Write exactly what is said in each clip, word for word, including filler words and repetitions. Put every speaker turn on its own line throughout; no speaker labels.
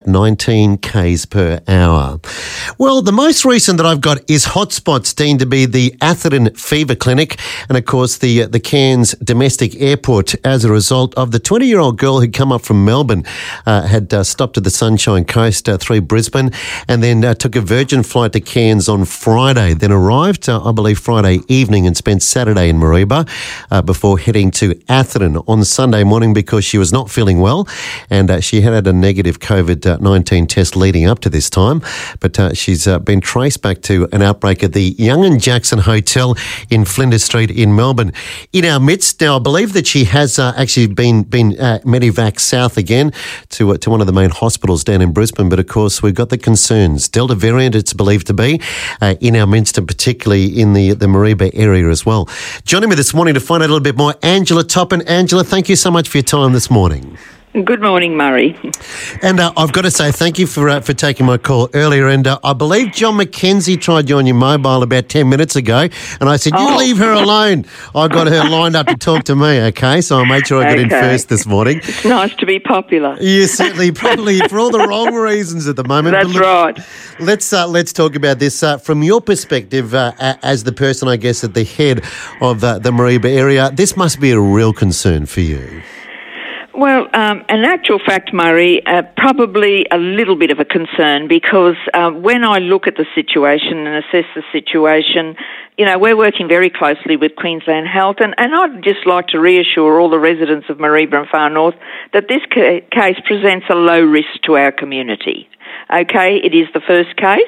nineteen kays per hour. Well, the most recent that I've got is hotspots deemed to be the Atherton Fever Clinic and, of course, the the Cairns Domestic Airport as a result of the twenty-year-old girl who'd come up from Melbourne, uh, had uh, stopped at the Sunshine Coast uh, through Brisbane and then uh, took a Virgin flight to Cairns on Friday, then arrived, uh, I believe, Friday evening and spent Saturday in Mareeba uh, before heading to Atherton on Sunday morning because she was not feeling well and uh, she had had a negative COVID nineteen test leading up to this time. But uh, she's uh, been traced back to an outbreak at the Young and Jackson Hotel in Flinders Street in Melbourne. In our midst, now I believe that she has uh, actually been been uh, Medivac south again to uh, to one of the main hospitals down in Brisbane. But of course, we've got the concerns. Delta variant, it's believed to be, uh, in our midst, and particularly in the the Mareeba area as well. Joining me this morning to find out a little bit more, Angela Toppin. Angela, thank you so much for your time this morning.
Good morning, Murray.
And uh, I've got to say thank you for uh, for taking my call earlier. And uh, I believe John McKenzie tried you on your mobile about ten minutes ago. And I said, you
oh.
leave her alone. I got her lined up to talk to me, okay? So I made sure I got okay. in first this morning.
It's nice to be popular.
Yeah, certainly, probably for all the wrong reasons at the moment.
That's
look,
right.
Let's, uh, let's talk about this. Uh, from your perspective, uh, as the person, I guess, at the head of uh, the Mareeba area, this must be a real concern for you.
Well, um, in actual fact, Murray, uh, probably a little bit of a concern because uh, when I look at the situation and assess the situation, you know, we're working very closely with Queensland Health, and, and I'd just like to reassure all the residents of Mareeba and Far North that this ca- case presents a low risk to our community. Okay, it is the first case,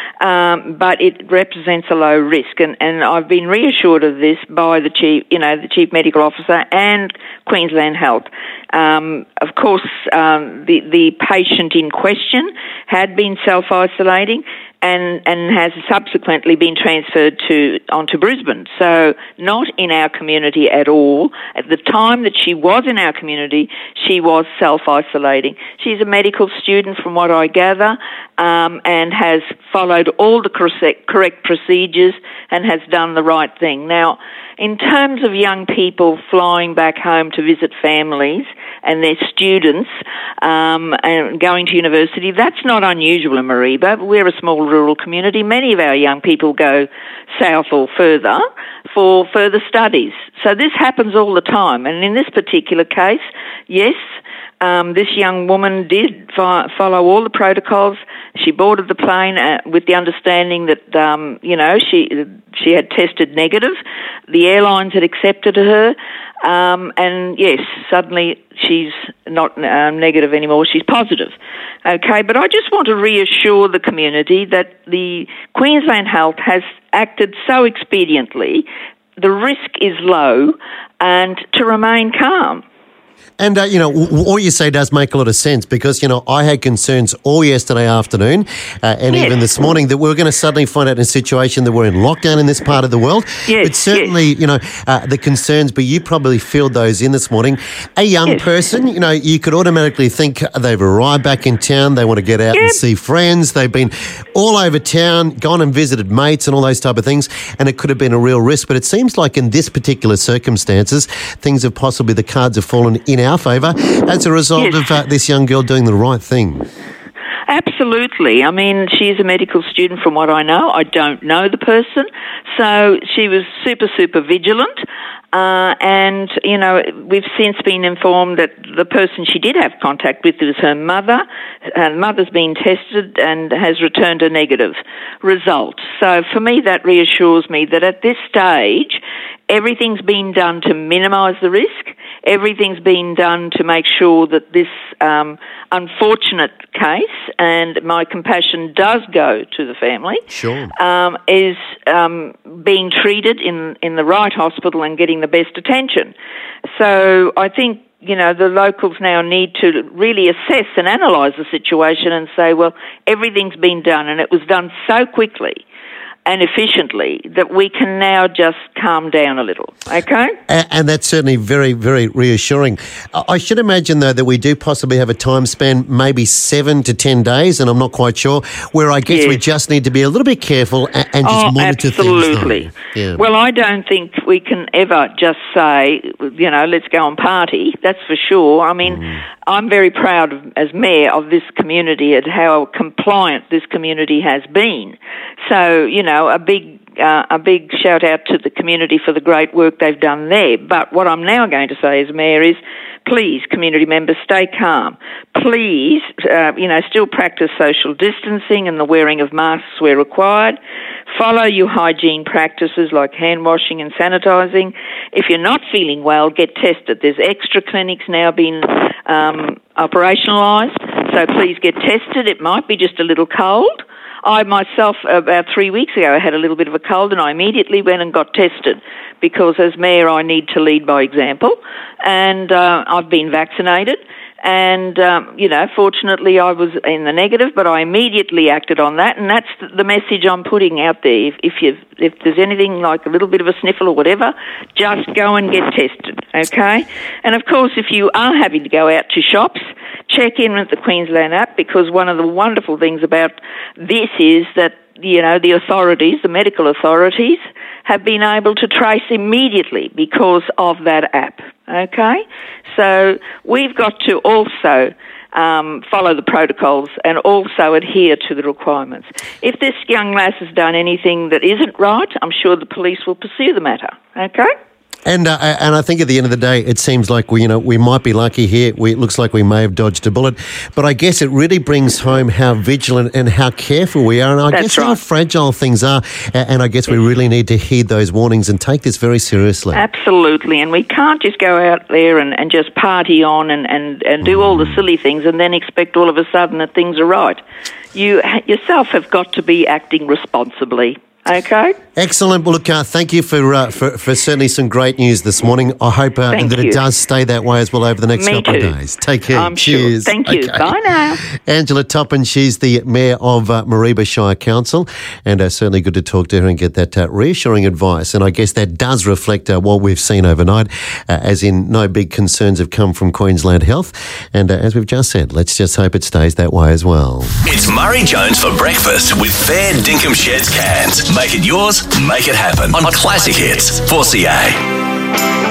um, but it represents a low risk, and, and I've been reassured of this by the chief, you know, the chief medical officer and Queensland Health. Um, of course, um, the the patient in question had been self-isolating and and has subsequently been transferred to onto Brisbane. So not in our community at all. At the time that she was in our community, she was self-isolating. She's a medical student, from what I gather, um, and has followed all the correct, correct procedures and has done the right thing. Now, in terms of young people flying back home to visit families and their students um, and going to university, that's not unusual in Mareeba. We're a small rural community. Many of our young people go south or further for further studies. So this happens all the time. And in this particular case, yes, Um, this young woman did fo- follow all the protocols. She boarded the plane uh, with the understanding that, um, you know, she she had tested negative. The airlines had accepted her. Um, and, yes, suddenly she's not um, negative anymore. She's positive. Okay, but I just want to reassure the community that the Queensland Health has acted so expediently. The risk is low, and to remain calm.
And, uh, you know, what you say does make a lot of sense because, you know, I had concerns all yesterday afternoon uh, and
yes.
even this morning that we were going to suddenly find out in a situation that we're in lockdown in this part of the world.
Yes,
but certainly,
yes.
you know, uh, the concerns, but you probably feel those in this morning. A young
yes.
person, you know, you could automatically think they've arrived back in town, they want to get out
yep.
and see friends, they've been all over town, gone and visited mates and all those type of things, and it could have been a real risk. But it seems like in this particular circumstances, things have possibly, the cards have fallen in our favour as a result
yes.
of uh, this young girl doing the right thing.
Absolutely. I mean, she's a medical student from what I know. I don't know the person. So she was super, super vigilant. Uh, and, you know, we've since been informed that the person she did have contact with was her mother. Her mother's been tested and has returned a negative result. So for me, that reassures me that at this stage, everything's been done to minimise the risk. Everything's been done to make sure that this um, unfortunate case, and my compassion does go to the family,
sure.
um, is um, being treated in, in the right hospital and getting the best attention. So I think, you know, the locals now need to really assess and analyse the situation and say, well, everything's been done, and it was done so quickly. and efficiently that we can now just calm down a little, okay?
And, and that's certainly very, very reassuring. I should imagine, though, that we do possibly have a time span, maybe seven to ten days, and I'm not quite sure, where I guess yes. we just need to be a little bit careful and, and just
oh,
monitor
absolutely.
things. Yeah.
Well, I don't think we can ever just say, you know, let's go and party, that's for sure. I mean, mm. I'm very proud of, as mayor of this community at how compliant this community has been. So, you know, a big uh, a big shout out to the community for the great work they've done there. But what I'm now going to say as mayor is, please, community members, stay calm. Please, uh, you know, still practice social distancing and the wearing of masks where required. Follow your hygiene practices like hand washing and sanitising. If you're not feeling well, get tested. There's extra clinics now being um, operationalised, so please get tested. It might be just a little cold. I myself, about three weeks ago, I had a little bit of a cold and I immediately went and got tested because as mayor I need to lead by example, and uh, I've been vaccinated. And, um, you know, fortunately I was in the negative, but I immediately acted on that, and that's the message I'm putting out there. If, if, you, if there's anything like a little bit of a sniffle or whatever, just go and get tested, okay? And, of course, if you are having to go out to shops, check in with the Queensland app, because one of the wonderful things about this is that, you know, the authorities, the medical authorities, have been able to trace immediately because of that app, okay? So we've got to also um, follow the protocols and also adhere to the requirements. If this young lass has done anything that isn't right, I'm sure the police will pursue the matter, okay?
And uh, and I think at the end of the day, it seems like we, you know, we might be lucky here. We, it looks like we may have dodged a bullet, but I guess it really brings home how vigilant and how careful we are, and I
That's
guess
right.
how fragile things are. And I guess we really need to heed those warnings and take this very seriously.
Absolutely, and we can't just go out there and, and just party on and, and, and do mm. all the silly things and then expect all of a sudden that things are right. You yourself have got to be acting responsibly. Okay.
Excellent. Well, look, uh, thank you for, uh, for for certainly some great news this morning. I hope uh, that
you.
it does stay that way as well over the next
Me
couple
too.
of days. Take care.
I'm
Cheers.
Sure. Thank you.
Okay.
Bye now.
Angela Toppin, she's the Mayor of uh, Mareeba Shire Council, and uh, certainly good to talk to her and get that uh, reassuring advice. And I guess that does reflect uh, what we've seen overnight, uh, as in no big concerns have come from Queensland Health. And uh, as we've just said, let's just hope it stays that way as well.
It's Murray Jones for breakfast with Fair Dinkum Sheds cans. Make it yours. Make it happen on Classic Hits four C A.